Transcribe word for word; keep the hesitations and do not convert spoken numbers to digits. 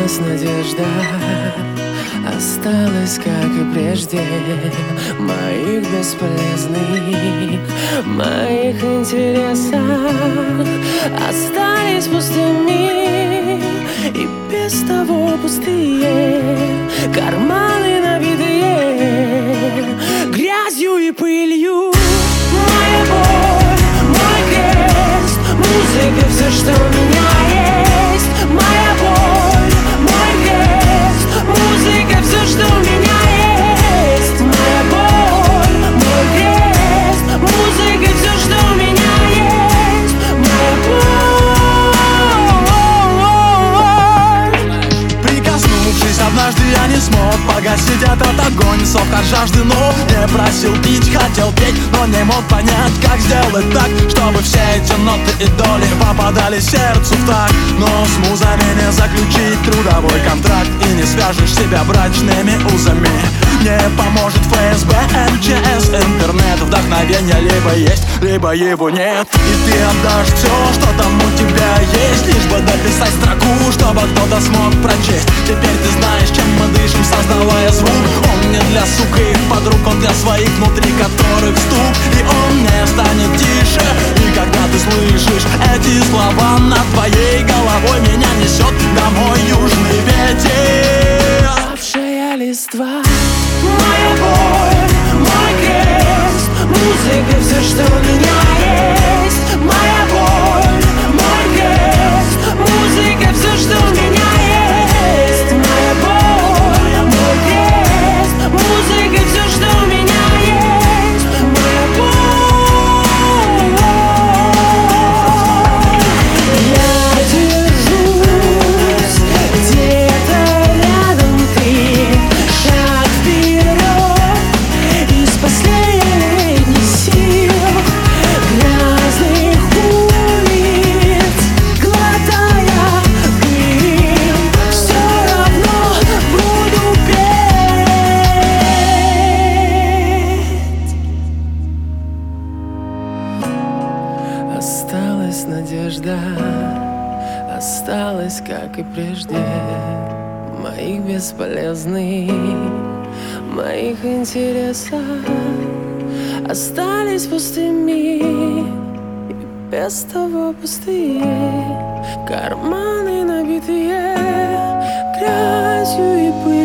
осталась надежда, осталась, как и прежде, моих бесполезных, моих интересах остались пустыми и без того пустые карманы, набитые грязью и пылью. Моя боль, мой крест, музыка — все, что у меня есть. Моя боль, мой крест, музыка — все, что у меня есть. Моя боль, мой крест, музыка — все, что у меня есть. Моя боль. Прикоснувшись однажды, я не смог погасить этот огонь. Сох от жажды, но не просил пить, хотел петь, но не мог понять, как сделать так, чтобы все эти ноты и доли попадали сердцу в такт. Но с музами не заключить трудовой контракт и не свяжешь себя брачными узами. Не поможет ФСБ, МЧС, интернет. Вдохновение либо есть, либо его нет. И ты отдашь все, что там у тебя есть, лишь бы дописать строку, чтобы кто-то смог прочесть. Теперь ты знаешь, чем мы дышим, создавая звук. Он не для сук и их подруг, он для своих, внутри которых стук. И он не станет тише. И когда ты слышишь эти слова над твоей головой, меня несет домой южный ветер. Павшая листва. Моя боль, мой крест, музыка — все, что у меня есть. Моя боль, мой крест, музыка — все, что у меня есть. Моя боль, мой крест, музыка — все, что у меня есть. Моя боль. Я держусь, где-то рядом ты. Шаг вперед из последних сил, грязных улиц, глотая пыль, все равно буду петь. Осталась надежда, осталась, как и прежде, моих бесполезных, моих интересах остались пустыми и без того пустые карманы, набитые грязью и пылью.